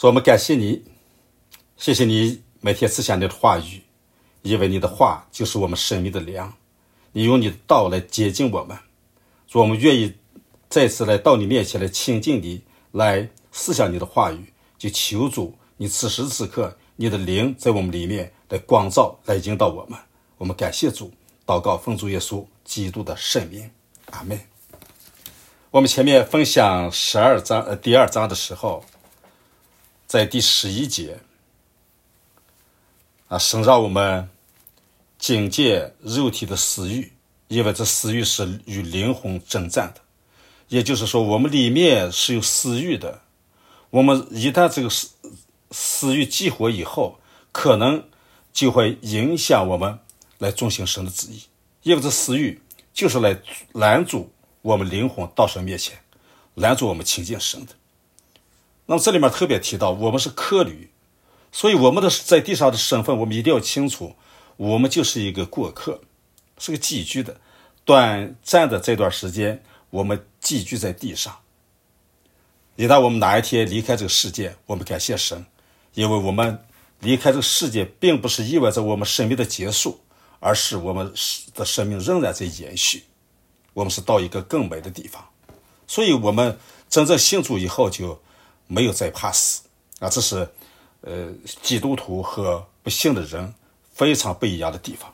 说我们感谢你，谢谢你每天赐下你的话语，因为你的话就是我们生命的粮，你用你的道来接近我们。说我们愿意再次来到你面前来亲近你，来思想你的话语，就求主你此时此刻你的灵在我们里面来光照，来引导我们。我们感谢主，祷告奉主耶稣基督的圣名，阿们。我们前面分享第二章的时候，在第11节神让我们警戒肉体的私欲，因为这私欲是与灵魂征战的。也就是说，我们里面是有私欲的，我们一旦这个私欲激活以后，可能就会影响我们来遵行神的旨意，因为这私欲就是来拦阻我们灵魂到神面前，拦阻我们亲近神的。那么这里面特别提到我们是客旅，所以我们的在地上的身份我们一定要清楚，我们就是一个过客，是个寄居的。短暂的这段时间我们寄居在地上，一旦我们哪一天离开这个世界，我们感谢神，因为我们离开这个世界并不是意味着我们生命的结束，而是我们的生命仍然在延续，我们是到一个更美的地方。所以我们真正信主以后就没有再怕死这是基督徒和不信的人非常不一样的地方。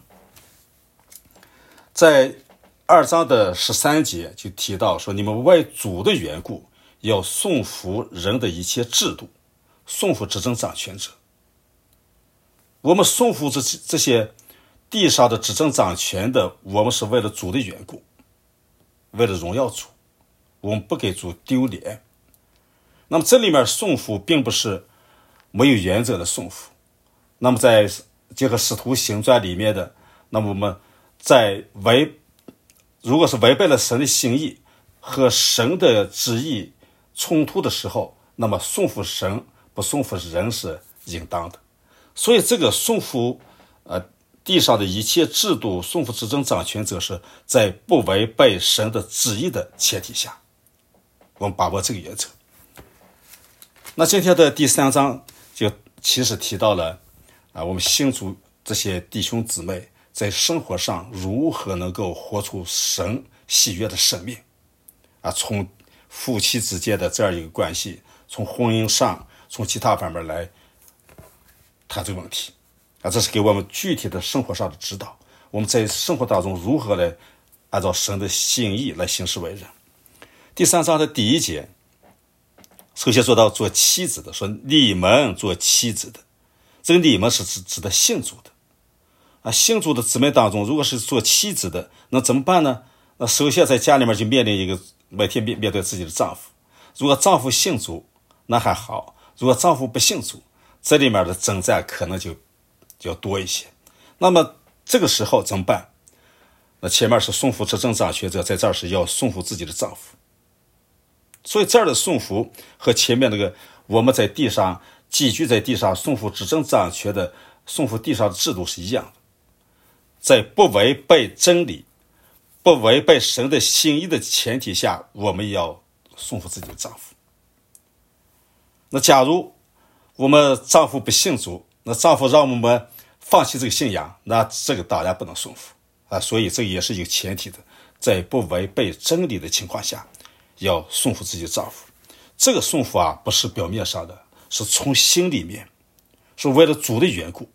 在2章的13节就提到说，你们为主的缘故要顺服人的一切制度，顺服执政掌权者。我们顺服这些地上的执政掌权的，我们是为了主的缘故，为了荣耀主，我们不给主丢脸。那么这里面顺服并不是没有原则的顺服。那么在这个使徒行传里面的，那么我们在如果是违背了神的心意和神的旨意冲突的时候，那么顺服神不顺服人是应当的。所以这个顺服地上的一切制度，顺服执政掌权者，是在不违背神的旨意的前提下，我们把握这个原则。那今天的第3章就其实提到了我们信主这些弟兄姊妹在生活上如何能够活出神喜悦的生命从夫妻之间的这样一个关系，从婚姻上，从其他方面来谈这个问题这是给我们具体的生活上的指导，我们在生活当中如何来按照神的心意来行事为人。第3章的第1节首先说到做妻子的，说你们做妻子的，这个你们是指的信主的信主的姊妹当中，如果是做妻子的，那怎么办呢？那首先在家里面就面临一个每天面对自己的丈夫，如果丈夫信主那还好，如果丈夫不信主，这里面的征战可能就要多一些。那么这个时候怎么办？那前面是顺服执政掌权者，在这儿是要顺服自己的丈夫。所以这儿的顺服和前面那个我们在地上寄居在地上顺服执政掌权的顺服地上的制度是一样的，在不违背真理不违背神的心意的前提下，我们要顺服自己的丈夫。那假如我们丈夫不信主，那丈夫让我们放弃这个信仰，那这个当然不能顺服所以这也是有前提的，在不违背真理的情况下要顺服自己的丈夫。这个顺服不是表面上的，是从心里面，是为了主的缘故，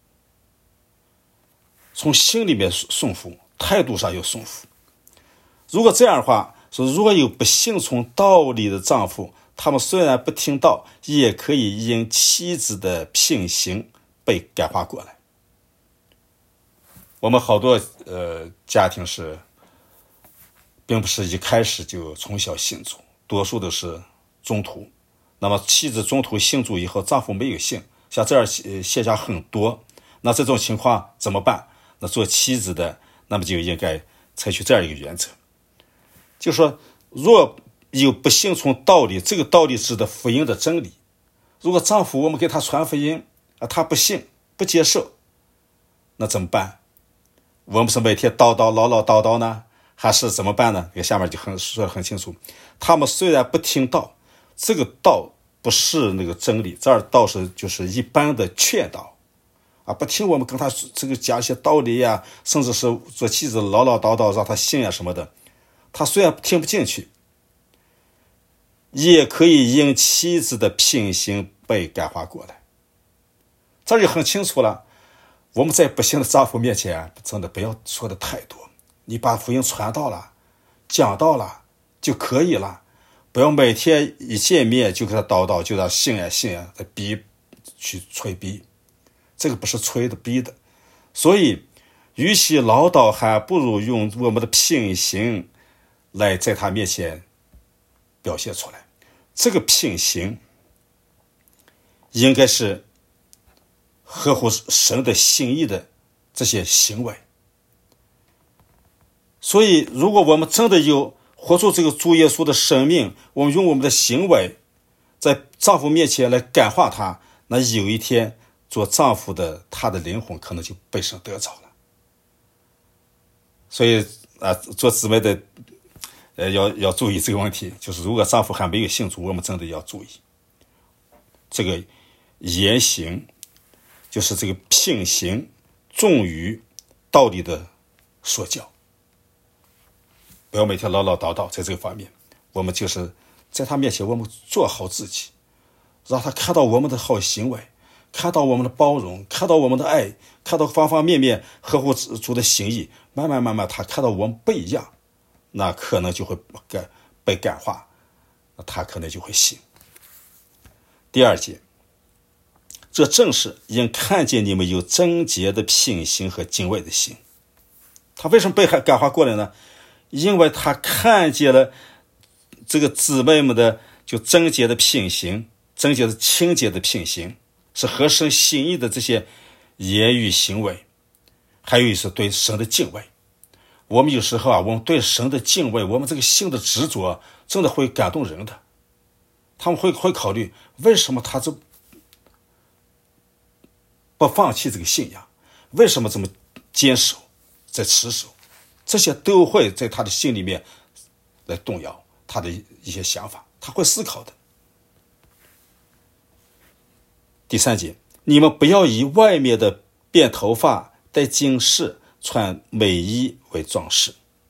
从心里面顺服，态度上要顺服。如果这样的话，说如果有不信从道理的丈夫，他们虽然不听道，也可以因妻子的品行被感化过来。我们好多家庭是并不是一开始就从小信主，多数都是中途。那么妻子中途信主以后，丈夫没有信，像这样现象很多。那这种情况怎么办？那做妻子的，那么就应该采取这样一个原则，就是说若有不信从道理，这个道理指的福音的真理。如果丈夫我们给他传福音他不信不接受，那怎么办？我们是每天叨叨唠唠叨叨呢，还是怎么办呢？下面就说得很清楚，他们虽然不听道，这个道不是那个真理，这儿倒是就是一般的劝导啊，不听我们跟他这个讲一些道理呀，甚至是做妻子唠唠叨叨让他信呀什么的，他虽然听不进去，也可以因妻子的品行被感化过来。这就很清楚了，我们在不幸的丈夫面前真的不要说的太多，你把福音传到了，讲到了就可以了，不要每天一见面就给他叨叨，就让信呀信呀，逼去催逼，这个不是催的逼的。所以与其唠叨，还不如用我们的品行来在他面前表现出来。这个品行应该是合乎神的心意的这些行为。所以如果我们真的有活出这个主耶稣的生命，我们用我们的行为在丈夫面前来感化他，那有一天做丈夫的他的灵魂可能就被神得着了。所以做姊妹的要注意这个问题，就是如果丈夫还没有信主，我们真的要注意这个言行，就是这个品行重于道理的说教，不要每天唠唠叨叨。在这个方面，我们就是在他面前我们做好自己，让他看到我们的好行为，看到我们的包容，看到我们的爱，看到方方面面合乎主的心意，慢慢他看到我们不一样，那可能就会被感化，他可能就会信。第二节，这正是因看见你们有贞洁的品行和敬畏的心。他为什么被感化过来呢？因为他看见了这个姊妹们的就贞洁的品行，贞洁的清洁的品行，是合神心意的这些言语行为，还有是对神的敬畏。我们有时候我们对神的敬畏，我们这个心的执着真的会感动人的。他们会考虑为什么他这不放弃这个信仰，为什么这么坚守在持守，这些都会在他的心里面来动摇他的一些想法，他会思考的。第三节，你们不要以外面的辫头发、戴金饰、穿美衣为装饰。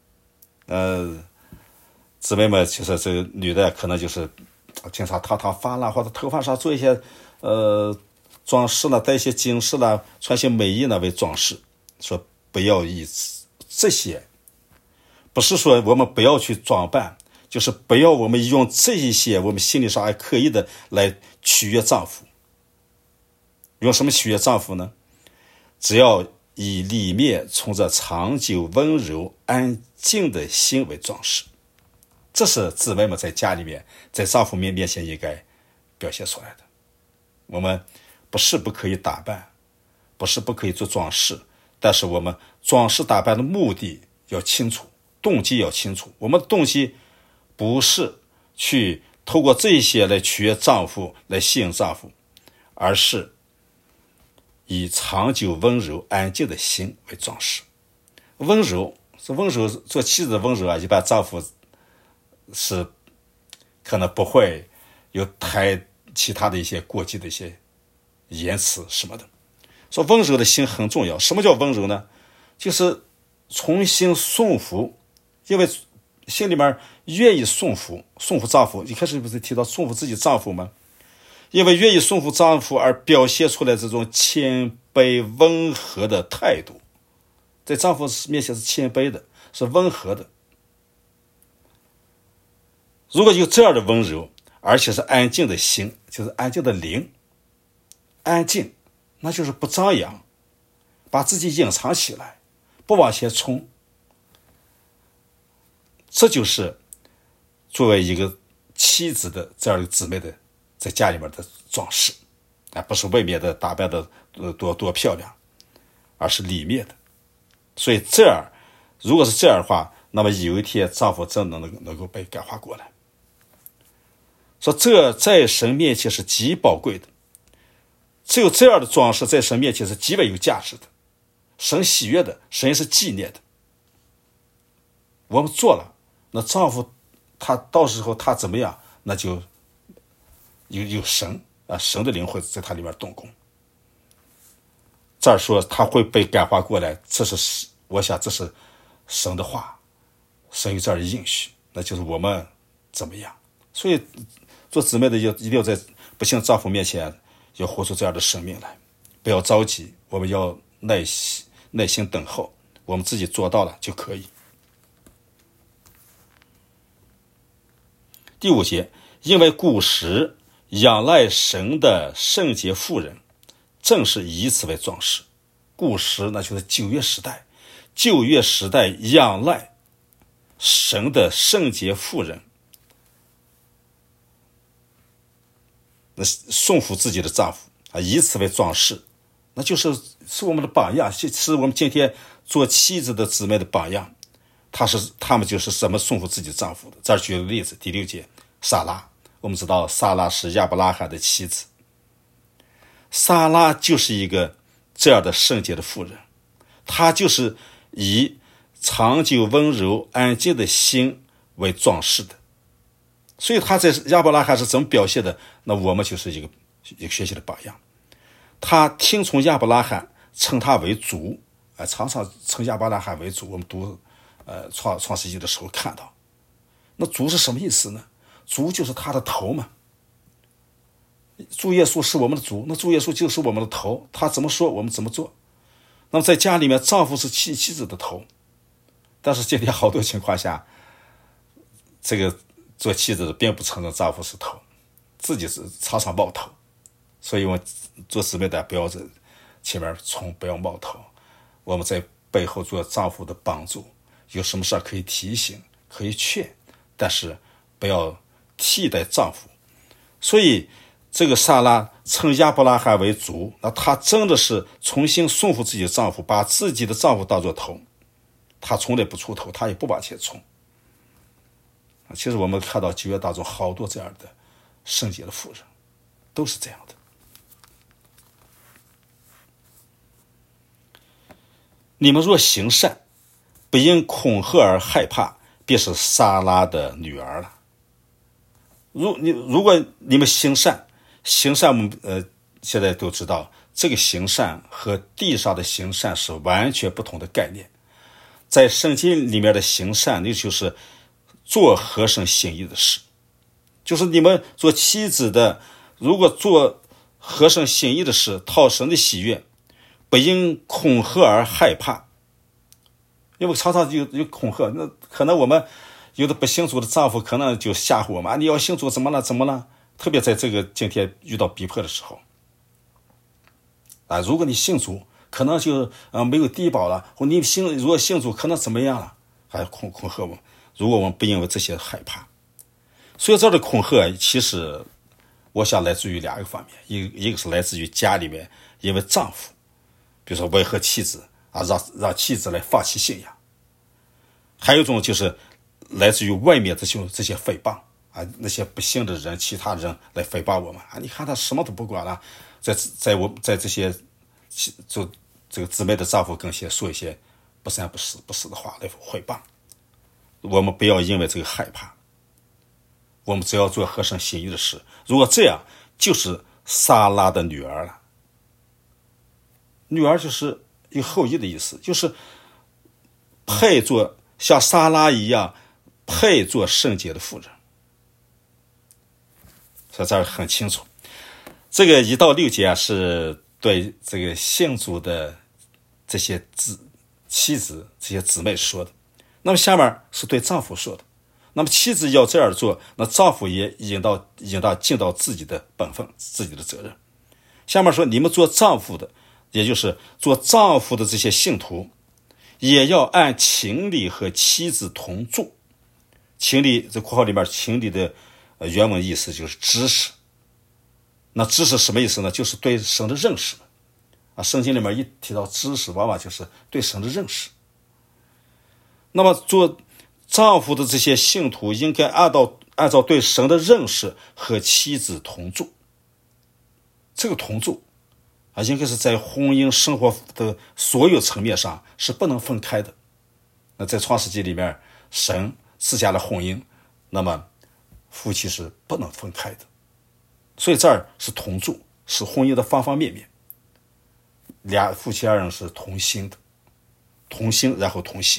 姊妹们，其实这个女的可能就是经常烫发啦，或者头发上做一些装饰啦，戴一些金饰啦，穿些美衣呢为装饰。说不要以这些，不是说我们不要去装扮，就是不要我们用这一些我们心理上还刻意的来取悦丈夫。用什么取悦丈夫呢？只要以里面存着长久温柔安静的心为装饰。这是姊妹们在家里面在丈夫面前应该表现出来的。我们不是不可以打扮，不是不可以做装饰，但是我们装饰打扮的目的要清楚，动机要清楚。我们的动机不是去透过这些来取悦丈夫，来吸引丈夫，而是以长久温柔安静的心为装饰。温柔做妻子的温柔一般丈夫是可能不会有太其他的一些过激的一些言辞什么的。说温柔的心很重要。什么叫温柔呢？就是从心顺服，因为心里面愿意顺服丈夫。一开始不是提到顺服自己丈夫吗？因为愿意顺服丈夫而表现出来这种谦卑温和的态度，在丈夫面前是谦卑的，是温和的。如果有这样的温柔，而且是安静的心，就是安静的灵，安静那就是不张扬，把自己隐藏起来，不往前冲。这就是作为一个妻子的这样一个姊妹的在家里面的装饰，不是外面的打扮的多漂亮，而是里面的。所以这样，如果是这样的话，那么有一天丈夫真的能够被感化过来。说这在神面前是极宝贵的，只有这样的装饰在神面前是极为有价值的，神喜悦的，神是纪念的。我们做了，那丈夫他到时候他怎么样，那就有神啊，神的灵会在他里面动工。这儿说他会被感化过来，我想这是神的话，神有这样的应许，那就是我们怎么样。所以做姊妹的一定要在不幸丈夫面前要活出这样的生命来，不要着急，我们要耐心等候，我们自己做到了就可以。第5节，因为古时仰赖神的圣洁妇人正是以此为壮士。古时那就是旧约时代，旧约时代仰赖神的圣洁妇人，那送服自己的丈夫啊，以此为壮士，那是我们的榜样，是我们今天做妻子的姊妹的榜样。他们就是怎么送服自己的丈夫的。这儿举个例子，第6节，撒拉，我们知道撒拉是亚伯拉罕的妻子，撒拉就是一个这样的圣洁的妇人，她就是以长久温柔安静的心为壮士的。所以她在亚伯拉罕是怎么表现的，那我们就是一个学习的榜样。他听从亚伯拉罕，称他为主，常常称亚伯拉罕为主。我们读创世纪的时候看到，那主是什么意思呢？主就是他的头嘛。主耶稣是我们的主，那主耶稣就是我们的头，他怎么说我们怎么做。那么在家里面，丈夫是妻子的头，但是今天好多情况下，这个做妻子的并不承认丈夫是头，自己是常常冒头。所以我们做姊妹的不要在前面冲，不要冒头，我们在背后做丈夫的帮助，有什么事可以提醒可以劝，但是不要替代丈夫。所以这个撒拉称亚伯拉罕为主，那她真的是重新顺服自己的丈夫，把自己的丈夫当作头，她从来不出头，她也不往前冲。其实我们看到旧约当中好多这样的圣洁的妇人都是这样的。你们若行善，不因恐吓而害怕，便是撒拉的女儿了。如果你们行善，我们现在都知道，这个行善和地上的行善是完全不同的概念。在圣经里面的行善，那就是做合神心意的事，就是你们做妻子的，如果做合神心意的事，讨神的喜悦，不因恐吓而害怕。因为常常有恐吓，那可能我们有的不信主的丈夫可能就吓唬我们，你要信主怎么了，特别在这个今天遇到逼迫的时候如果你信主可能就没有低保了，或你如果信主可能怎么样了，还恐吓我们。如果我们不因为这些害怕，所以这的恐吓其实我想来自于2个方面，一个是来自于家里面，因为丈夫比如说威吓妻子让妻子来放弃信仰，还有一种就是来自于外面这些诽谤那些不信的人，其他人来诽谤我们你看他什么都不管了，在这些就这个姊妹的丈夫跟前说一些不三不四的话来诽谤。我们不要因为这个害怕，我们只要做合神心意的事。如果这样，就是撒拉的女儿了。女儿就是有后裔的意思，就是配做像撒拉一样配做圣洁的妇人。所以这儿很清楚，这个1到6节是对这个信主的这些妻子这些姊妹说的。那么下面是对丈夫说的，那么妻子要这样做，那丈夫也应当尽到自己的本分，自己的责任。下面说你们做丈夫的，也就是做丈夫的这些信徒，也要按情理和妻子同住。情理这括号里面情理的原文意思就是知识。那知识什么意思呢？就是对神的认识圣经里面一提到知识，往往就是对神的认识。那么做丈夫的这些信徒应该按照对神的认识和妻子同住。这个同住应该是在婚姻生活的所有层面上是不能分开的。那在创世纪里面，神赐下了婚姻，那么夫妻是不能分开的。 所以这儿是同住，是婚姻的方方面面，夫妻二人是同心的，同心然后同行。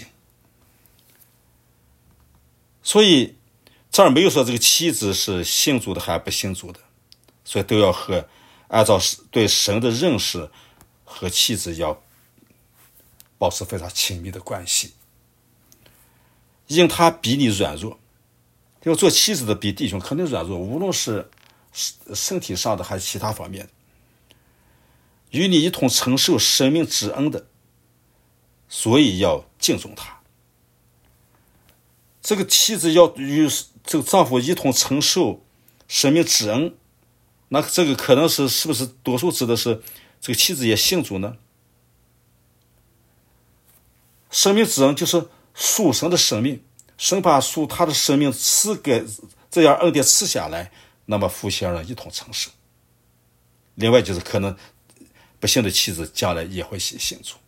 所以这儿没有说这个妻子是信主的还是不信主的，所以都要按照对神的认识和妻子要保持非常亲密的关系，因他比你软弱，要做妻子的比弟兄肯定软弱，无论是身体上的还是其他方面的，与你一同承受生命之恩的，所以要敬重他。这个妻子要与这个丈夫一同承受生命之恩，那这个可能是不是多数指的是这个妻子也信主呢？生命之恩就是属神的生命，神把属他的生命赐给这样恩典赐下来，那么夫妻二人一同承受。另外就是可能不信的妻子将来也会信主。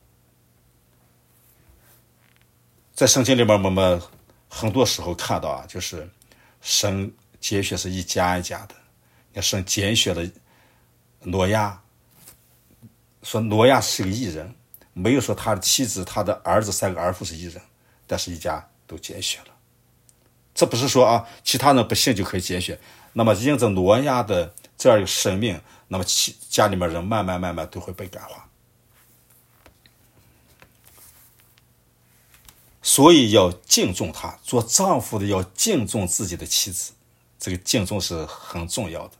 在圣经里面我们很多时候看到就是神拣选是一家一家的，神拣选了挪亚，说挪亚是个义人，没有说他的妻子他的儿子3个儿妇是义人，但是一家都拣选了。这不是说其他人不信就可以拣选，那么因着挪亚的这样一个生命，那么家里面人慢慢都会被感化。所以要敬重他，做丈夫的要敬重自己的妻子，这个敬重是很重要的，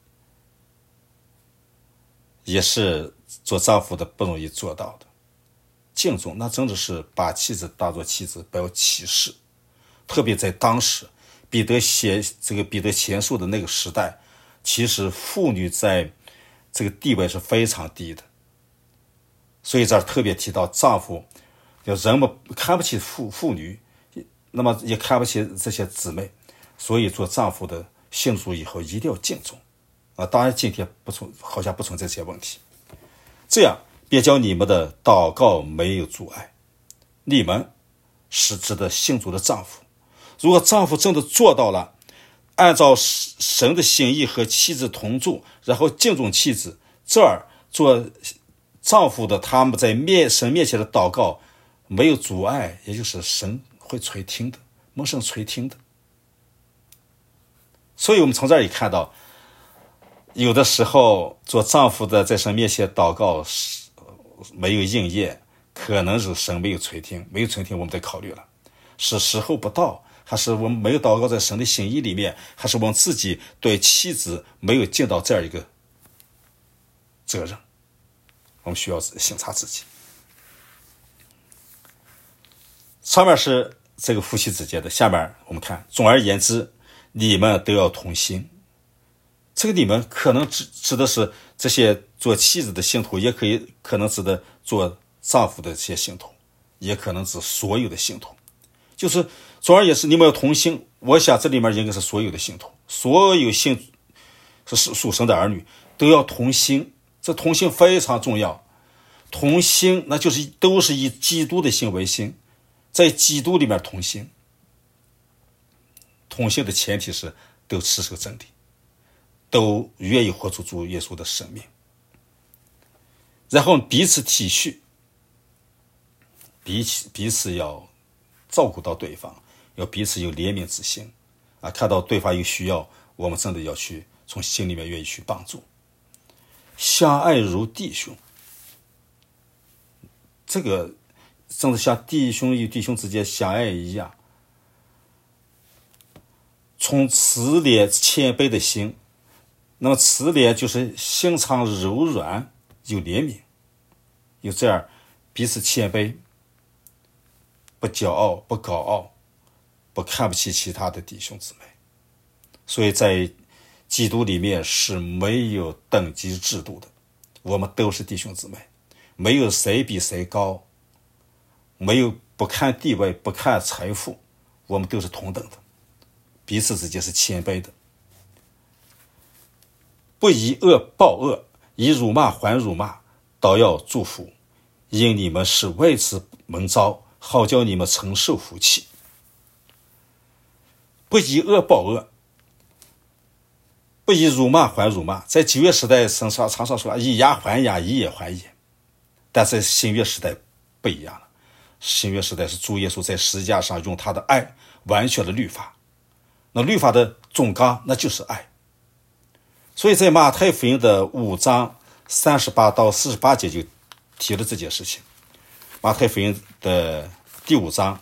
也是做丈夫的不容易做到的。敬重那真的是把妻子当作妻子，不要歧视。特别在当时彼得前书的那个时代，其实妇女在这个地位是非常低的，所以这儿特别提到丈夫，人们看不起妇女，那么也看不起这些姊妹，所以做丈夫的信主以后一定要敬重当然今天好像不存在这些问题。这样别叫你们的祷告没有阻碍。你们是指的信主的丈夫，如果丈夫真的做到了按照神的心意和妻子同住，然后敬重妻子，这儿做丈夫的他们在神面前的祷告没有阻碍，也就是神会垂听的，蒙神垂听的。所以我们从这儿也看到，有的时候做丈夫的在神面前祷告没有应验，可能是神没有垂听，没有垂听我们得考虑了，是时候不到，还是我们没有祷告在神的心意里面，还是我们自己对妻子没有尽到这样一个责任，我们需要省察自己。上面是这个夫妻之间的，下面我们看，总而言之你们都要同心。这个你们可能指的是这些做妻子的信徒，也可能指的做丈夫的这些信徒，也可能指所有的信徒。就是总而言之你们要同心，我想这里面应该是所有的信徒，所有是属神的儿女都要同心，这同心非常重要。同心那就是都是以基督的心为心，在基督里面同心。同心的前提是都持守真理，都愿意活出主耶稣的生命，然后彼此体恤，彼此要照顾到对方，要彼此有怜悯之心看到对方有需要，我们真的要去从心里面愿意去帮助。相爱如弟兄，这个真的像弟兄与弟兄之间相爱一样，从慈怜谦卑的心，那么慈怜就是心肠柔软，有怜悯，有这样彼此谦卑，不骄傲，不高傲，不看不起其他的弟兄姊妹。所以在基督里面是没有等级制度的，我们都是弟兄姊妹，没有谁比谁高，没有不看地位，不看财富，我们都是同等的，彼此之间是谦卑的。不以恶报恶，以辱骂还辱骂，倒要祝福，因你们是为此蒙召，好叫你们承受福气。不以恶报恶， 不以辱骂还辱骂。在旧约时代常常说以牙还牙，以眼还眼，但在新约时代不一样了。新约时代是主耶稣在十字架上用他的爱完全了律法，那律法的总纲那就是爱。所以在马太福音的5章38到48节就提了这件事情。马太福音的第5章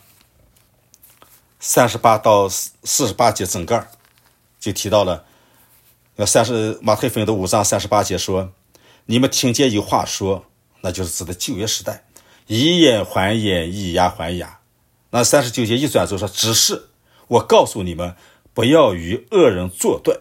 38到48节整个就提到了，马太福音的5章38节说，你们听见有话说，那就是指的旧约时代，以眼还眼，以牙还牙。那39节一转就说，只是我告诉你们，不要与恶人作对，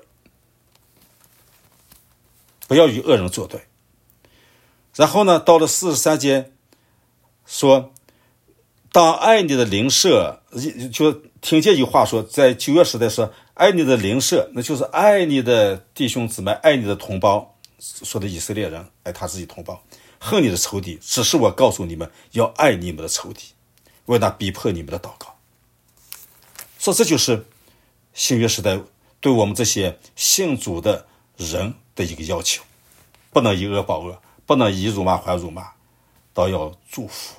不要与恶人作对。然后呢，到了43节说，当爱你的邻舍，就听见有话说，在旧约时代说爱你的邻舍，那就是爱你的弟兄姊妹，爱你的同胞，说的以色列人爱他自己同胞，恨你的仇敌，只是我告诉你们，要爱你们的仇敌，为那逼迫你们的祷告。说这就是新约时代对我们这些信主的人的一个要求，不能以恶报恶，不能以辱骂还辱骂，倒要祝福。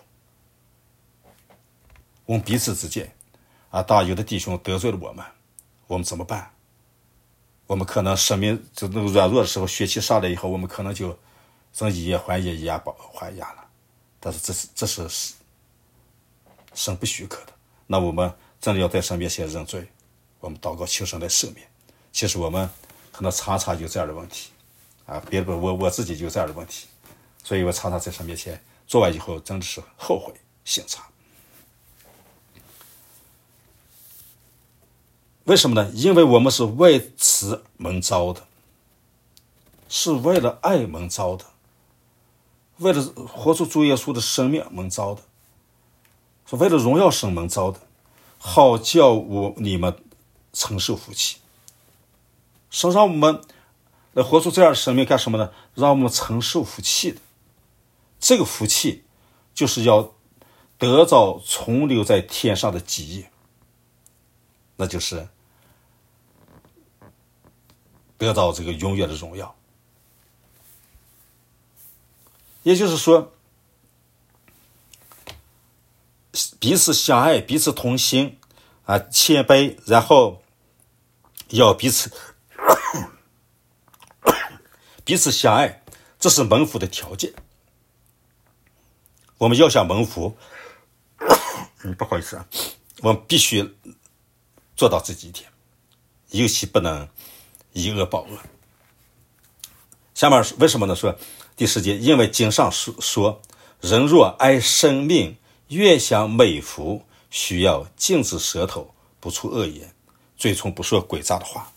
我们彼此之间当有的弟兄得罪了我们怎么办？我们可能生命就那个软弱的时候，血气上来以后，我们可能就以眼还眼，以牙还牙了。但是这是神不许可的。那我们真的要在神面前认罪，我们祷告求神来赦免。其实我们可能常常有这样的问题别的我自己就这样的问题，所以我常常在神面前做完以后，真的是后悔省察。为什么呢？因为我们是为此蒙召的，是为了爱蒙召的，为了活出主耶稣的生命蒙召的，是为了荣耀神蒙召的，好叫你们承受福气。神让我们来活出这样的生命干什么呢？让我们承受福气的。这个福气就是要得着存留在天上的基业，那就是得到这个永远的荣耀。也就是说，彼此相爱，彼此同心谦卑，然后要彼此相爱，这是蒙福的条件。我们要想蒙福不好意思我们必须做到这几点，尤其不能以恶报恶。下面为什么呢？说第10节，因为经上说，人若爱生命，越想美福，需要禁止舌头，不出恶言，嘴唇不说诡诈的话。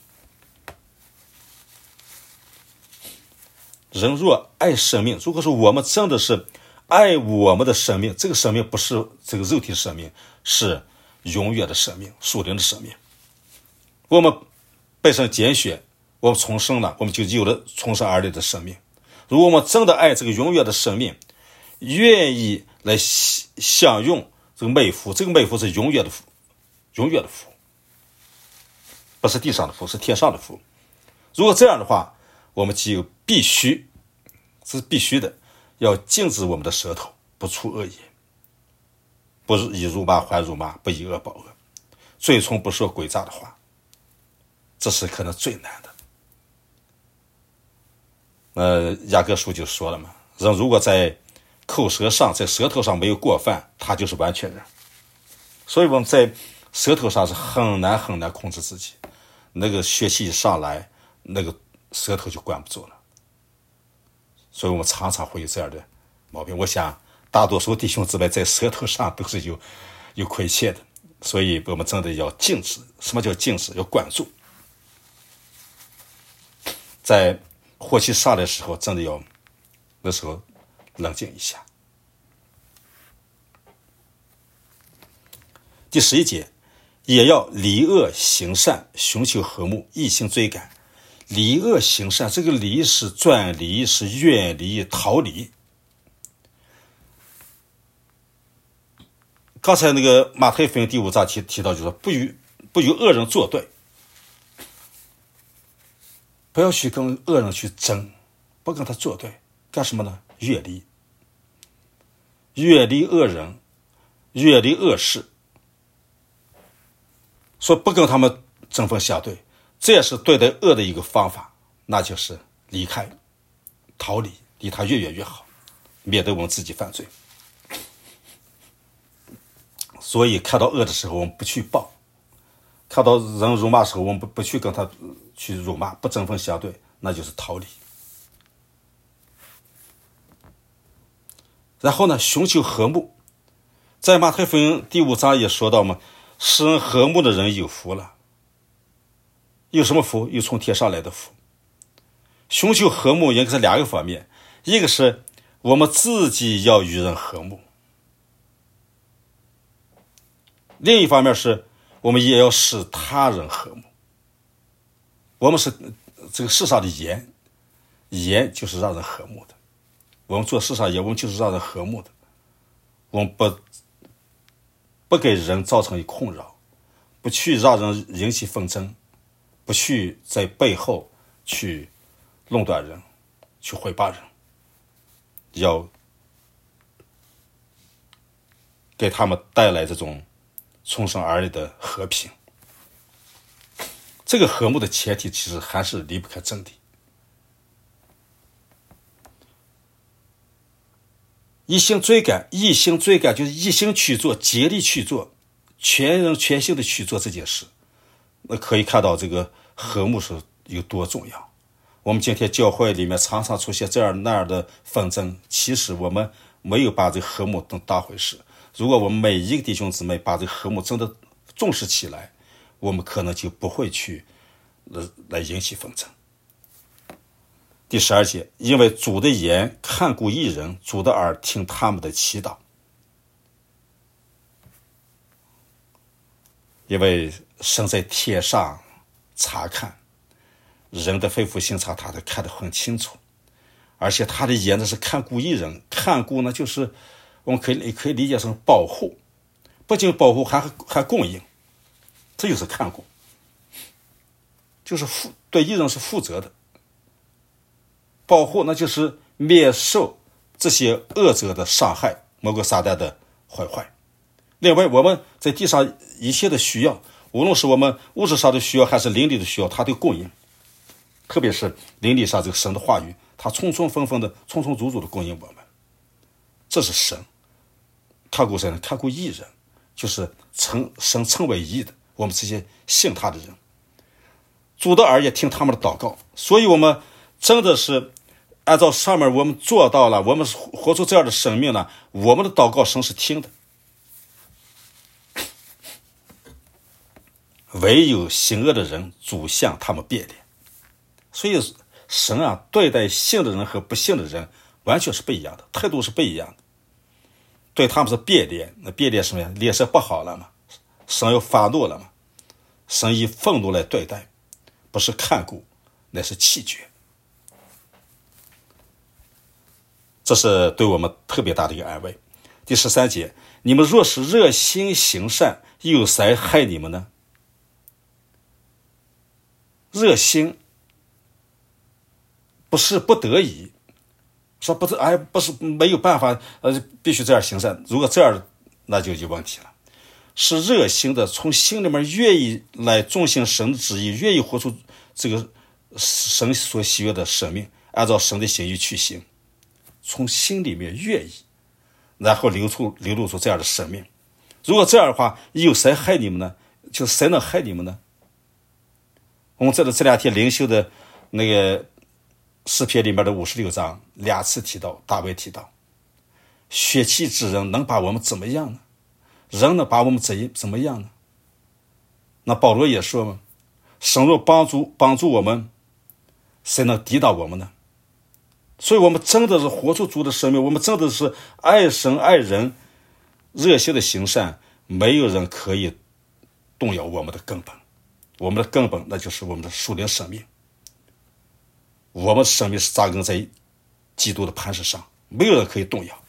人若爱生命，如果说我们真的是爱我们的生命，这个生命不是这个肉体的生命，是永远的生命，属灵的生命。我们被神拣选，我们重生了，我们就有了从生而来的生命。如果我们真的爱这个永远的生命，愿意来享用这个美福，这个美福是永远的福，永远的福，不是地上的福，是天上的福。如果这样的话，我们就必须，这是必须的，要禁止我们的舌头，不出恶言，不以辱骂还辱骂，不以恶报恶，嘴唇不说诡诈的话，这是可能最难的。雅各书就说了嘛，人如果在口舌上，在舌头上没有过犯，他就是完全人。所以我们在舌头上是很难控制自己，那个血气一上来，那个舌头就管不住了。所以我们常常会有这样的毛病。我想大多数弟兄姊妹在舌头上都是有亏欠的，所以我们真的要禁止。什么叫禁止？要管住。在火气上来的时候，真的要那时候冷静一下。第11节，也要离恶行善，寻求和睦，一心追赶。离恶行善，这个离是转离，是远离，逃离。刚才那个马太福音第5章提到，就是不与恶人作对。 不要去跟恶人去争，不跟他作对，干什么呢？远离恶人，远离恶事，说不跟他们针锋相对，这也是对待恶的一个方法，那就是离开，逃离，离他越远越好，免得我们自己犯罪。所以看到恶的时候我们不去报，看到人辱骂的时候我们不去跟他去辱骂，不针锋相对，那就是逃离。然后呢，寻求和睦，在马太福音第5章也说到嘛，使人和睦的人有福了。有什么福？有从天上来的福。寻求和睦应该是2个方面，一个是我们自己要与人和睦，另一方面是我们也要使他人和睦。我们是这个世上的盐，盐就是让人和睦的。我们做世上盐，我们就是让人和睦的。我们不给人造成困扰，不去让人引起纷争，不去在背后去论断人，去毁谤人，要给他们带来这种从生而来的和平。这个和睦的前提其实还是离不开真理。一心追赶就是一心去做，竭力去做，全人全心的去做这件事。那可以看到这个和睦是有多重要。我们今天教会里面常常出现这样那样的纷争，其实我们没有把这个和睦当回事。如果我们每一个弟兄姊妹把这个和睦真的重视起来，我们可能就不会去来引起纷争。第12节，因为主的眼看顾义人，主的耳听他们的祈祷。因为神在天上查看人的肺腑心肠，他都看得很清楚，而且他的眼呢是看顾义人，看顾呢就是我们可以理解成保护，不仅保护还供应，这就是看顾，就是对义人是负责的。保护那就是免受这些恶者的伤害，魔鬼撒旦的毁坏。另外，我们在地上一切的需要，无论是我们物质上的需要还是灵里的需要，他都供应。特别是灵里上这个神的话语，他充充分分的、充充足足的供应我们。这是神看顾谁呢？看顾义人，就是神称为义的，我们这些信他的人。主的耳也听他们的祷告，所以我们真的是按照上面我们做到了，我们活出这样的生命了，我们的祷告神是听的。唯有行恶的人，主向他们变脸。所以神啊，对待信的人和不信的人完全是不一样的，态度是不一样的。对他们是变脸，那变脸什么呀？脸色不好了嘛，神要发怒了嘛，神以愤怒来对待，不是看顾，乃是弃绝。这是对我们特别大的一个安慰。第13节，你们若是热心行善，有谁害你们呢？热心不是不得已，说不是没有办法，必须这样行善。如果这样，那就有问题了。是热心的，从心里面愿意来遵行神的旨意，愿意活出这个神所喜悦的生命，按照神的心意去行，从心里面愿意，然后流露出这样的生命。如果这样的话，有谁害你们呢？就是谁能害你们呢？我们这2天灵修的那个诗篇里面的56章2次提到，大卫提到，血气之人能把我们怎么样呢？人能把我们怎么样呢？那保罗也说嘛，神若帮助我们，谁能抵挡我们呢？所以我们真的是活出主的生命，我们真的是爱神爱人，热心的行善，没有人可以动摇我们的根本。我们的根本那就是我们的属灵生命，我们生命是扎根在基督的磐石上，没有人可以动摇。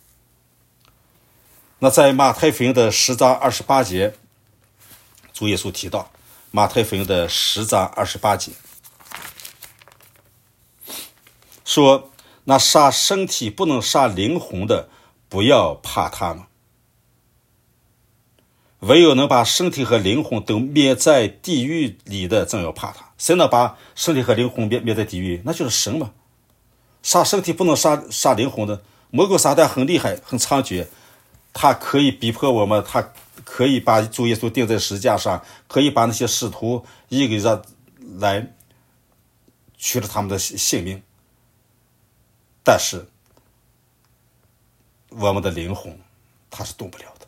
那在马太福音的10章28节，主耶稣提到，马太福音的10章28节， 说那杀身体不能杀灵魂的，不要怕他们。唯有能把身体和灵魂都灭在地狱里的，正要怕他。谁能把身体和灵魂灭在地狱？那就是神嘛。杀身体不能杀灵魂的，魔鬼撒旦很厉害，很猖獗，他可以逼迫我们，他可以把主耶稣钉在十字架上，可以把那些使徒一个让来取了他们的性命。但是我们的灵魂他是动不了的。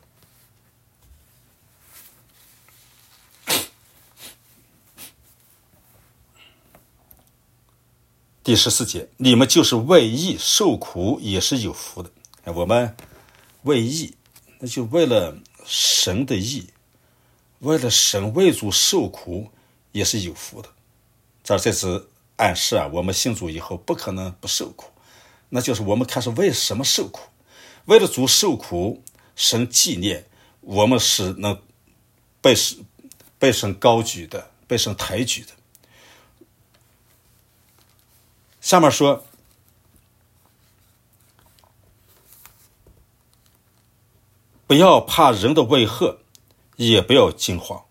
第14节，你们就是为义受苦，也是有福的。我们为义，那就为了神的义，为了神为主受苦，也是有福的。这是暗示我们信主以后不可能不受苦。那就是我们开始为什么受苦？为了主受苦，神纪念我们是能被神高举的，被神抬举的。下面说，不要怕人的威吓，也不要惊慌。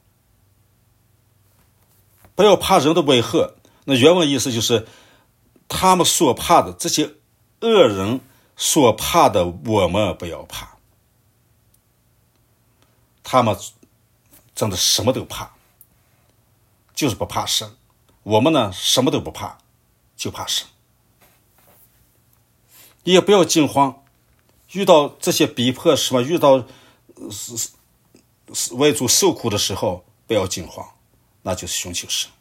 不要怕人的威吓，那原文意思就是他们所怕的，这些恶人所怕的，我们不要怕。他们真的什么都怕，就是不怕神。我们呢，什么都不怕，就怕神。也不要惊慌，遇到这些逼迫是吧？遇到为主受苦的时候，不要惊慌，那就是寻求神。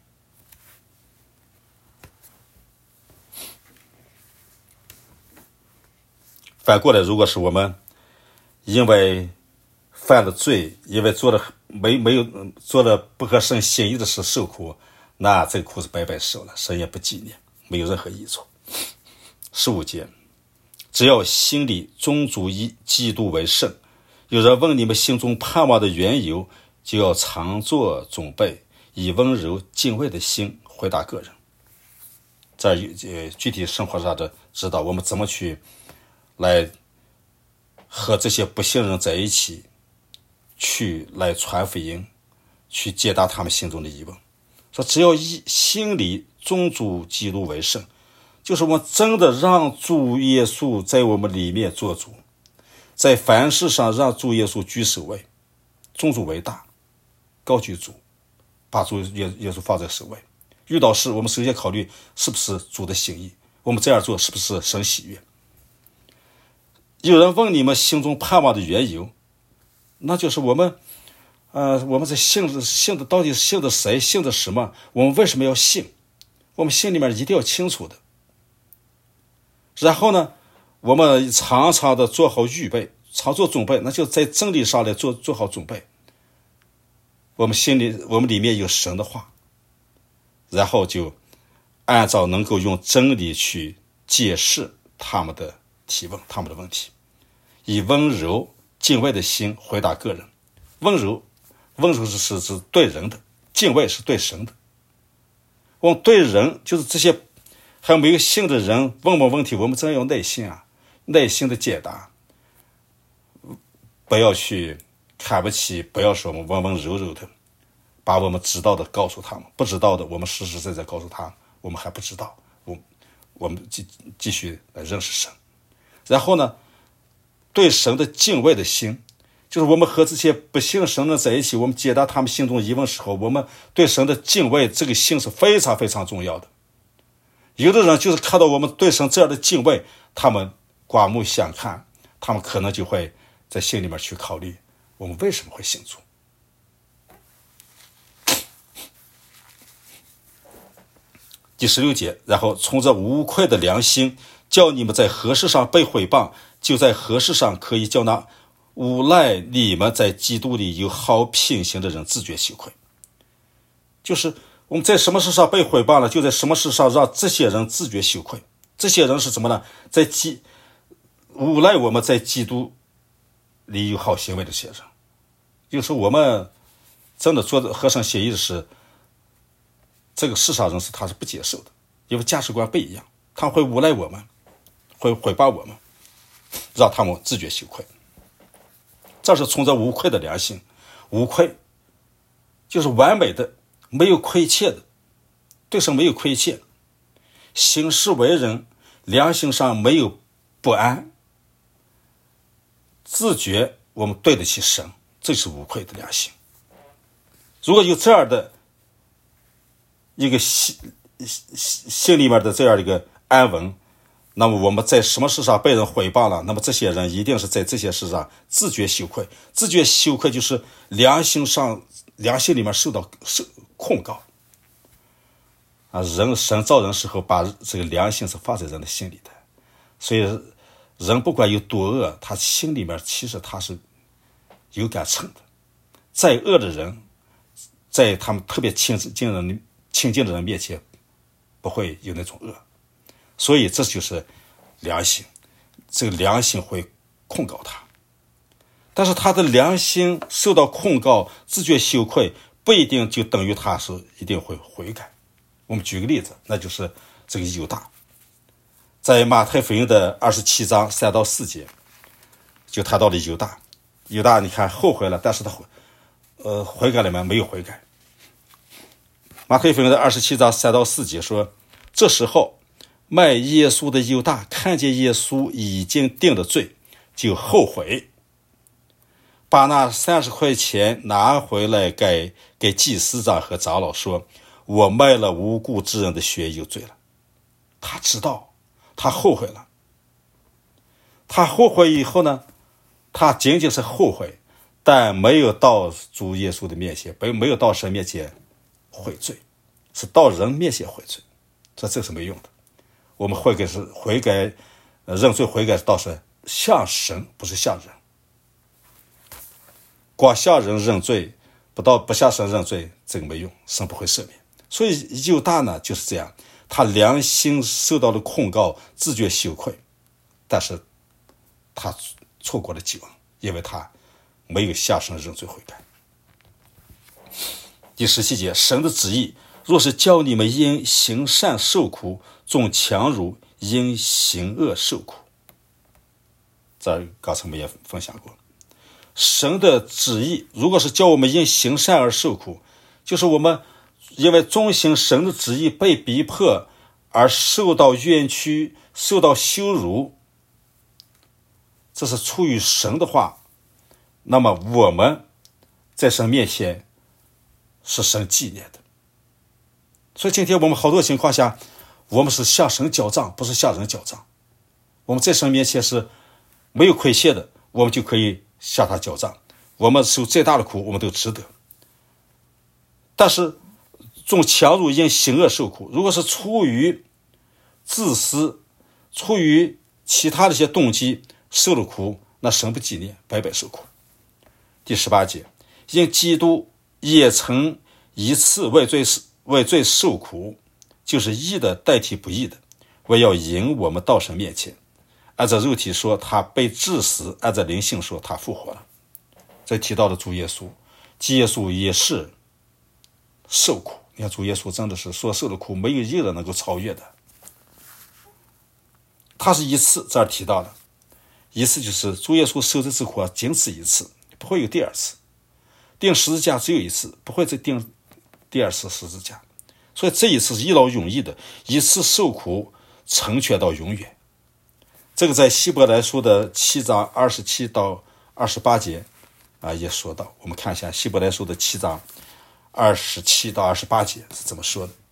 反过来，如果是我们因为犯了罪，因为做了没有做了不合神心意的事受苦，那这个苦是白白受了，神也不纪念，没有任何益处。15节，只要心里尊主以基督为圣，有人问你们心中盼望的缘由，就要常做准备，以温柔敬畏的心回答个人。在具体生活上的知道我们怎么去来和这些不信人在一起，去来传福音，去解答他们心中的疑问。说只要以心里尊主基督为圣，就是我们真的让主耶稣在我们里面做主，在凡事上让主耶稣居首位，尊主为大，高举主，把主耶稣放在首位。遇到事我们首先考虑是不是主的心意，我们这样做是不是神喜悦。有人问你们心中盼望的缘由，那就是我们在信的到底是信的谁，信的什么，我们为什么要信，我们心里面一定要清楚的。然后呢，我们常常的做好预备，常做准备，那就在真理上来做好准备。我们里面有神的话，然后就按照能够用真理去解释他们的提问，他们的问题，以温柔敬畏的心回答个人。温柔是指对人的，敬畏是对神的。我们对人就是这些还没有信的人问问题，我们真要耐心耐心的解答，不要去看不起，不要说我们温温柔柔的，把我们知道的告诉他们，不知道的我们实实在在告诉他们，我们还不知道，我们继续来认识神。然后呢，对神的敬畏的心，就是我们和这些不信神的在一起，我们解答他们心中疑问时候，我们对神的敬畏这个心是非常非常重要的。有的人就是看到我们对神这样的敬畏，他们刮目相看，他们可能就会在心里面去考虑我们为什么会信主。第16节，然后从这无愧的良心，叫你们在何事上被毁谤，就在何事上可以叫那诬赖你们在基督里有好品行的人自觉羞愧。就是我们在什么事上被毁谤了，就在什么事上让这些人自觉羞愧。这些人是什么呢？诬赖我们在基督里有好行为的这些人，就是我们真的做的合神心意的事，这个世上人他是不接受的，因为价值观不一样， 他会诬赖我们，会毁谤我们，让他们自觉羞愧。这是存着无愧的良心，无愧就是完美的，没有亏欠的，对神没有亏欠，行事为人良心上没有不安，自觉我们对得起神，这是无愧的良心。如果有这样的一个心里面的这样一个安稳，那么我们在什么事上被人毁谤了，那么这些人一定是在这些事上自觉羞愧。自觉羞愧就是良心里面受控告啊。神造人时候把这个良心是放在人的心里的，所以人不管有多恶，他心里面其实他是有杆秤的。再恶的人，在他们特别亲近的人面前不会有那种恶，所以这就是良心，这个良心会控告他。但是他的良心受到控告，自觉羞愧，不一定就等于他是一定会悔改。我们举个例子，那就是这个犹大，在马太福音的27章3到4节就谈到了犹大。犹大你看后悔了，但是他悔改了吗？没有悔改。马太福音的27章3到4节说，这时候卖耶稣的犹大看见耶稣已经定了罪，就后悔，把那30块钱拿回来给祭司长和长老说，我卖了无辜之人的血有罪了。他知道，他后悔了。他后悔以后呢，他仅仅是后悔，但没有到主耶稣的面前，没有到神面前悔罪，是到人面前悔罪，这是没用的。我们悔改是认罪悔改倒是向神，不是向人。光向人认罪，不向神认罪，这个没用，神不会赦免。所以犹大呢就是这样，他良心受到了控告，自觉羞愧，但是他错过了救恩，因为他没有向神认罪悔改。第17节，神的旨意若是叫你们因行善受苦，总强如因行恶受苦。这刚才我们也分享过，神的旨意如果是叫我们因行善而受苦，就是我们因为遵行神的旨意被逼迫而受到冤屈，受到羞辱，这是出于神的话，那么我们在神面前是神纪念的。所以今天我们好多情况下，我们是向神交账，不是向人交账。我们在神面前是没有亏欠的，我们就可以向他交账。我们受再大的苦，我们都值得。但是总强如因行恶受苦，如果是出于自私，出于其他的一些动机受了苦，那神不纪念，白白受苦。第18节，因基督也曾一次为罪受苦，就是义的代替不义的，为要引我们到神面前。按照肉体说他被治死，按照灵性说他复活了。这提到的主耶稣，基耶稣也是受苦。你看主耶稣真的是所受的苦没有一个能够超越的。他是一次，这儿提到的一次，就是主耶稣受这次苦仅此一次，不会有第二次。钉十字架只有一次，不会再钉第二次十字架。所以这一次是一劳永逸的，一次受苦成全到永远。这个在希伯来书的7章27到28节也说到。我们看一下希伯来书的7章27到28节是怎么说的。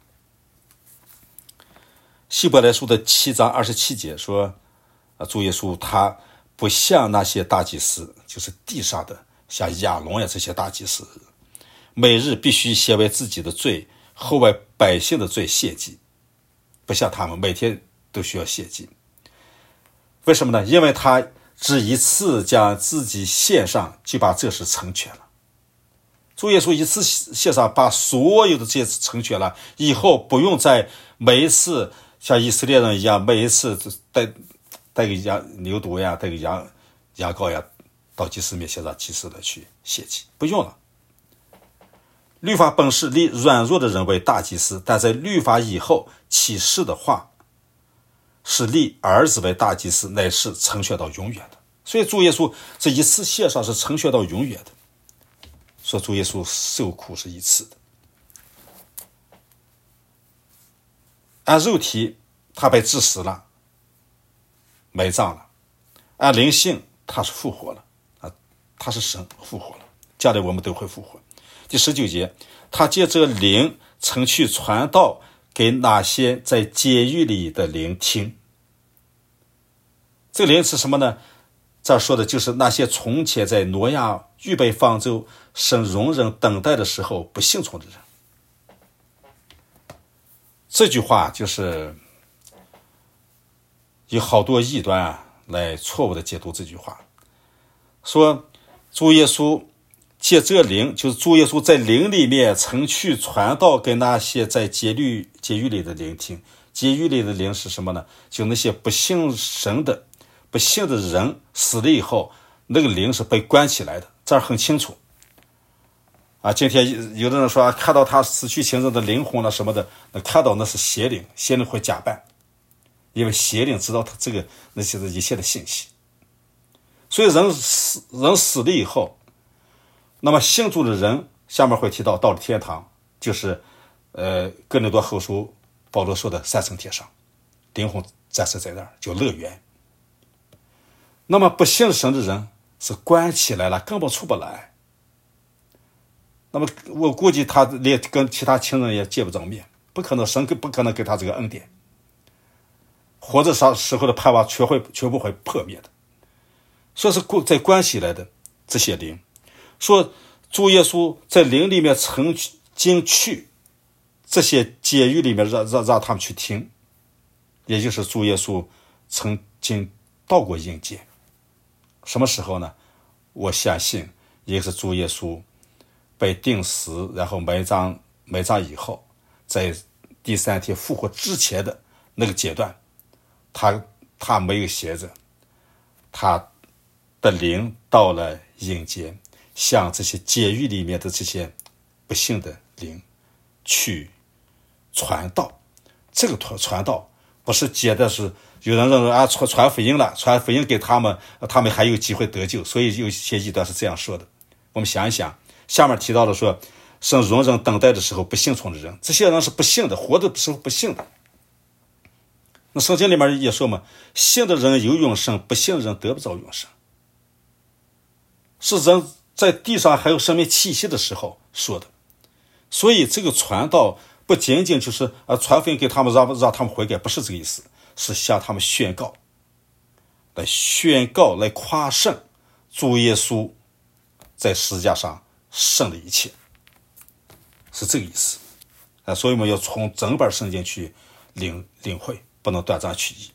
希伯来书的7章27节说，主耶稣他不像那些大祭司，就是地上的像亚伦呀这些大祭司，每日必须先为自己的罪，后为百姓的罪献祭，不像他们每天都需要献祭。为什么呢？因为他只一次将自己献上，就把这事成全了。主耶稣一次献上，把所有的这些成全了，以后不用再每一次像以色列人一样，每一次带个牛犊呀，带个羊羔呀，到祭司面前让祭司来去献祭，不用了。律法本是立软弱的人为大祭司，但在律法以后启示的话是立儿子为大祭司，乃是成全到永远的。所以主耶稣这一次献上是成全到永远的。说主耶稣受苦是一次的，按肉体他被治死了，埋葬了；按灵性他是复活了啊，他是神复活了，将来我们都会复活。第19节，他借着灵曾去传道给那些在监狱里的灵听。这个灵是什么呢？这儿说的就是那些从前在挪亚预备方舟神容忍等待的时候不信从的人。这句话就是有好多异端来错误的解读这句话，说主耶稣借这灵，就是主耶稣在灵里面曾去传道给那些在监狱里的灵听。监狱里的灵是什么呢？就那些不信神的不信的人死了以后，那个灵是被关起来的，这儿很清楚啊。今天有的人说看到他死去情人的灵魂了什么的，那看到那是邪灵，邪灵会假扮，因为邪灵知道他这个那些一切的信息。所以人死了以后，那么信主的人下面会提到到了天堂，就是哥林多后书保罗说的三层天上，灵魂暂时在那儿叫乐园。那么不信神的人是关起来了，根本出不来。那么我估计他连跟其他亲人也见不着面，不可能，神不可能给他这个恩典，活着时候的盼望全部会破灭的。说是在关起来的这些灵，说主耶稣在灵里面曾经去这些监狱里面让他们去听，也就是主耶稣曾经到过阴间。什么时候呢？我相信也是主耶稣被钉死然后埋葬以后，在第3天复活之前的那个阶段，他没有歇着，他的灵到了阴间，向这些监狱里面的这些不幸的灵去传道。这个传道不是接的是有人认为传福音了，传福音给他们还有机会得救，所以有些异端是这样说的。我们想一想，下面提到了说神容忍等待的时候不信从的人，这些人是不信的，活的时候不信的。那圣经里面也说嘛，信的人有永生，不信的人得不着永生，是人在地上还有生命气息的时候说的。所以这个传道不仅仅就是传福音给他们，让他们悔改，不是这个意思，是向他们宣告，来夸胜主耶稣在十字架上胜了一切，是这个意思。所以我们要从整本圣经去领会，不能断章取义。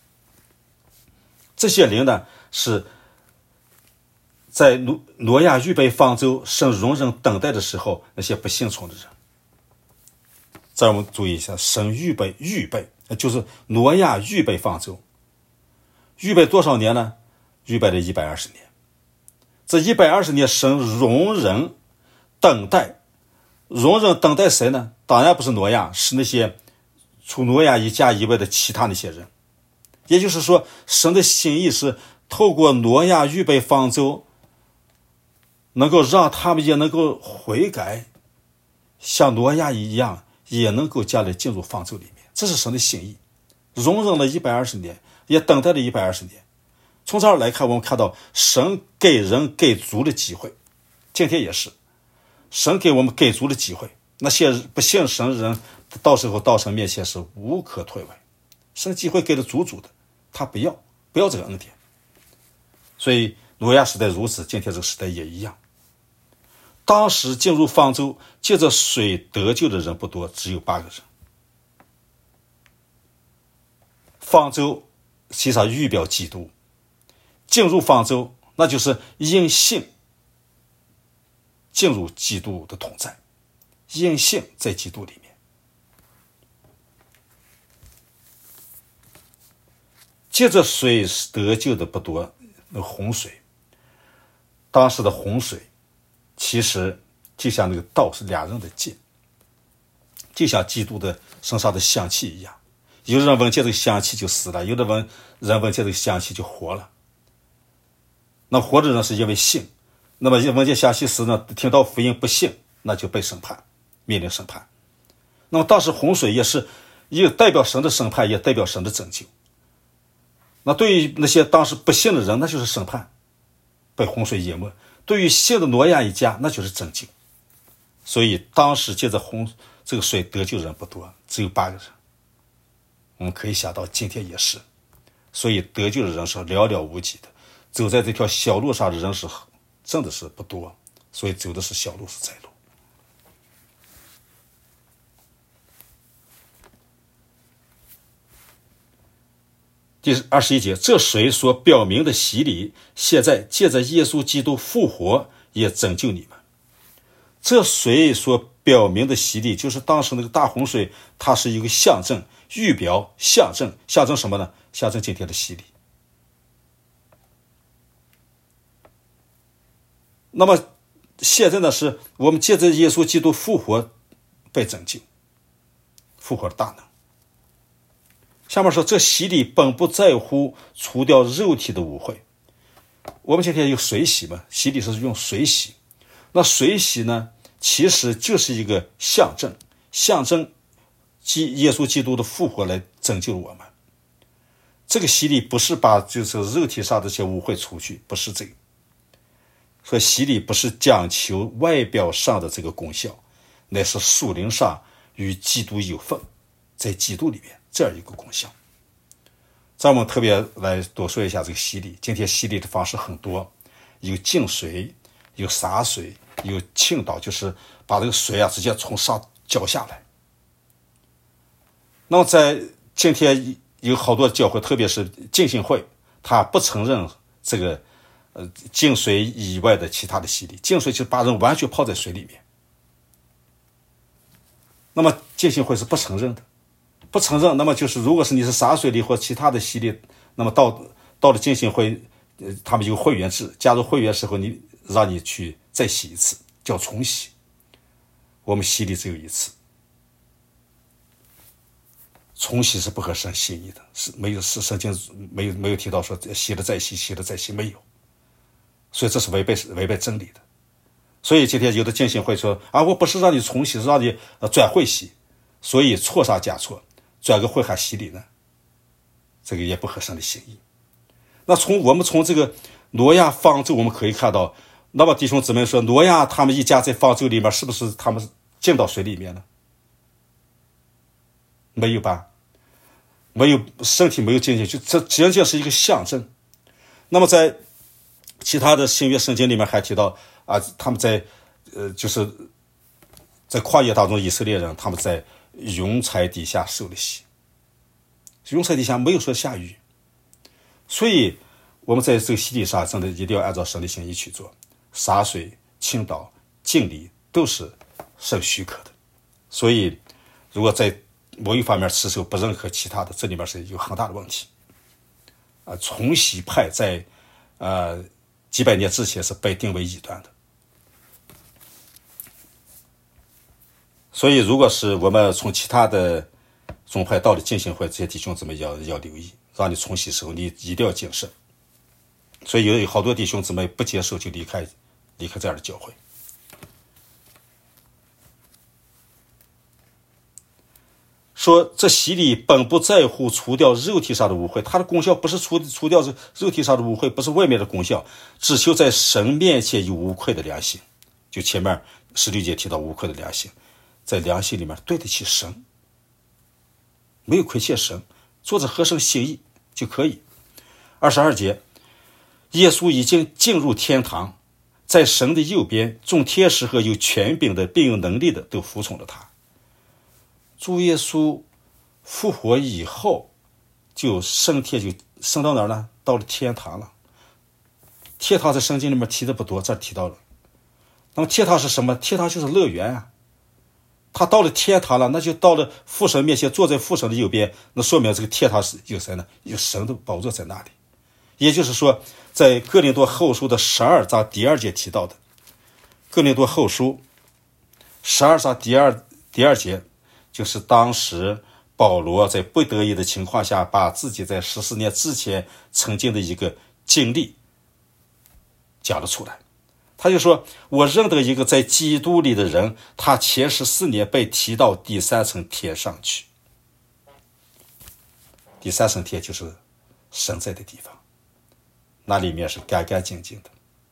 这些灵呢，是在挪亚预备方舟神容忍等待的时候那些不信从的人。这我们注意一下，神预备就是挪亚预备方舟，预备多少年呢？预备了120年。这120年神容忍等待谁呢？当然不是挪亚，是那些除挪亚一家以外的其他那些人。也就是说，神的心意是透过挪亚预备方舟，能够让他们也能够悔改，像挪亚一样也能够将来进入方舟里面。这是神的心意，容忍了120年，也等待了120年。从这儿来看，我们看到神给人给足了机会，今天也是神给我们给足了机会。那些不信神的人到时候到神面前是无可退回，神机会给了足的，他不要这个恩典。所以挪亚时代如此，今天这个时代也一样。当时进入方舟借着水得救的人不多，只有8个人。方舟实际上预表基督，进入方舟那就是因信进入基督的同在，因信在基督里面。借着水得救的不多，那洪水，当时的洪水其实就像那个道是2人的剑，就像基督的身上的香气一样， 有的人闻见这个香气就死了，有的人闻见这个香气就活了。那活着人是因为信，那么闻见香气死呢，听到福音不信，那就被审判，面临审判。那么当时洪水也是也代表神的审判，也代表神的拯救。那对于那些当时不信的人，那就是审判，被洪水淹没；对于信的挪亚一家，那就是拯救。所以当时借着这个水得救人不多，只有8个人。我们可以想到今天也是，所以得救的人是寥寥无几的，走在这条小路上的人是真的是不多，所以走的是小路是窄路。第21节，这水所表明的洗礼，现在借着耶稣基督复活也拯救你们。这水所表明的洗礼，就是当时那个大洪水，它是一个象征、预表、象征什么呢？象征今天的洗礼。那么现在呢，是我们借着耶稣基督复活被拯救，复活的大能。下面说，这洗礼本不在乎除掉肉体的污秽。我们今天有水洗嘛，洗礼是用水洗。那水洗呢，其实就是一个象征耶稣基督的复活来拯救我们。这个洗礼不是把就是肉体上的这些污秽除去，不是这个。所以洗礼不是讲求外表上的这个功效，乃是属灵上与基督有份，在基督里面这样一个功效。咱们特别来多说一下这个洗礼。今天洗礼的方式很多，有净水，有洒水，有倾倒，就是把这个水直接从上浇下来。那么在今天有好多教会，特别是浸信会，他不承认这个净水以外的其他的洗礼。净水就是把人完全泡在水里面。那么浸信会是不承认的，那么就是如果是你是洒水里或其他的洗礼，那么到了浸信会，他们有会员制，加入会员时候让你去再洗一次，叫重洗。我们洗礼只有一次，重洗是不合神心意的，是没有，是圣经没有提到说洗了再洗，洗了再洗，没有。所以这是违背真理的。所以今天有的浸信会说我不是让你重洗，是让你转会洗，所以错上加错，转个会还洗礼呢，这个也不合神的心意。那我们从这个挪亚方舟我们可以看到，那么弟兄姊妹说，挪亚他们一家在方舟里面，是不是他们进到水里面了？没有吧？没有，身体没有进去，这仅仅是一个象征。那么在其他的新约圣经里面还提到他们在就是在旷野当中，以色列人他们在云彩底下受了洗，云彩底下没有说下雨。所以我们在这个洗礼上真的一定要按照神的心意去做，洒水、倾倒、敬礼都是神许可的。所以如果在某一方面持守不认可其他的，这里面是有很大的问题。重洗派在几百年之前是被定为异端的。所以如果是我们从其他的宗派到了浸信会，这些弟兄姊妹要留意，让你重洗的时候你一定要谨慎。所以有好多弟兄姊妹不接受就离开这样的教会。说这洗礼本不在乎除掉肉体上的污秽，它的功效不是除掉肉体上的污秽，不是外面的功效，只求在神面前有无愧的良心。就前面16节提到无愧的良心，在良心里面对得起神，没有亏欠神，做着合神心意就可以。22节，耶稣已经进入天堂，在神的右边，众天使和有权柄的并有能力的都服从了他。主耶稣复活以后就升天，就升到哪儿呢？到了天堂了。天堂在圣经里面提的不多，这儿提到了。那么天堂是什么？天堂就是乐园啊。他到了天堂了，那就到了父神面前，坐在父神的右边，那说明这个天堂是有谁呢？有神的宝座在那里。也就是说，在哥林多后书的12章第2节提到的，哥林多后书12章第二节，就是当时保罗在不得已的情况下，把自己在14年之前曾经的一个经历讲了出来。他就说，我认得一个在基督里的人，他前14年被提到第3层天上去。第3层天就是神在的地方，那里面是干干净净的。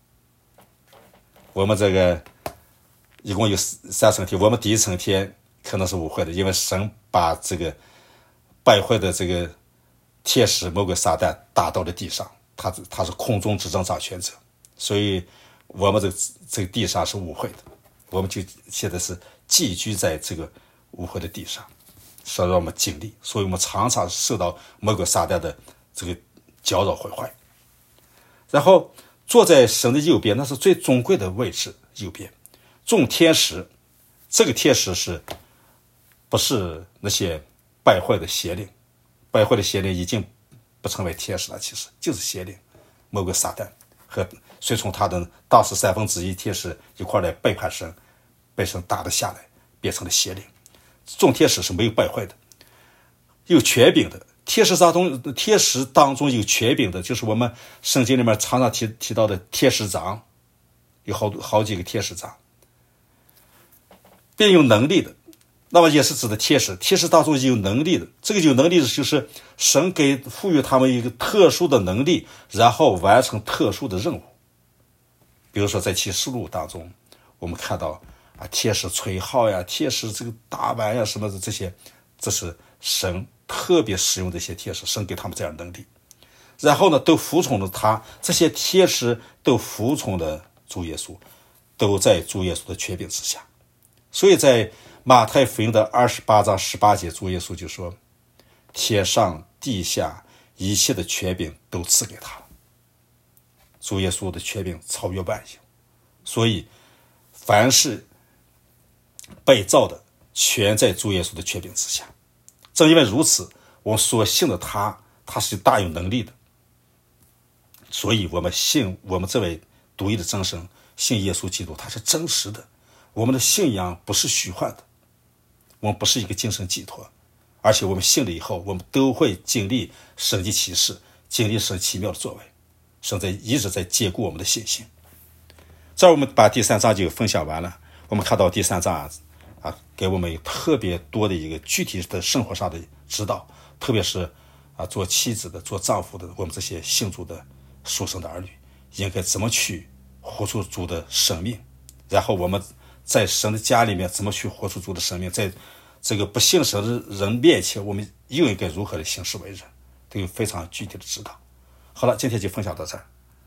我们这个一共有3层天，我们第1层天可能是污秽的，因为神把这个败坏的这个天使魔鬼撒旦打到了地上，他是空中执政掌权者，所以我们这个地上是污秽的，我们就现在是寄居在这个污秽的地上，是让我们经历，所以我们常常受到魔鬼撒旦的这个搅扰毁坏。然后坐在神的右边，那是最尊贵的位置，右边众天使，这个天使是不是那些败坏的邪灵？败坏的邪灵已经不成为天使了，其实就是邪灵，魔鬼撒旦和随从他的当时1/3天使一块来背叛神，被神打得下来，变成了邪灵。众天使是没有败坏的，有权柄的。天使当中有权柄的，就是我们圣经里面常常提到的天使长，有好几个天使长，并有能力的。那么也是指的天使当中有能力的，这个有能力的就是神赋予他们一个特殊的能力，然后完成特殊的任务。比如说在启示录当中，我们看到天使吹号呀，天使这个打完呀什么的，这些这是神特别使用这些天使，神给他们这样的能力。然后呢，都服从了他，这些天使都服从了主耶稣，都在主耶稣的权柄之下。所以在马太福音的28章18节，主耶稣就说，天上地下一切的权柄都赐给他了。主耶稣的权柄超越万有，所以凡是被造的全在主耶稣的权柄之下。正因为如此，我们所信的他是大有能力的，所以我们信我们这位独一的真神，信耶稣基督，他是真实的。我们的信仰不是虚幻的，我们不是一个精神寄托，而且我们信了以后，我们都会经历神迹奇事，经历神奇妙的作为，神一直在坚固我们的信心。这儿我们把第3章就分享完了。我们看到第3章给我们有特别多的一个具体的生活上的指导，特别是做妻子的、做丈夫的，我们这些信主的属神的儿女，应该怎么去活出主的生命，然后我们在神的家里面怎么去活出主的生命，在这个不信神的人面前，我们又应该如何的行事为人，都有非常具体的指导。好了，今天就分享到这儿。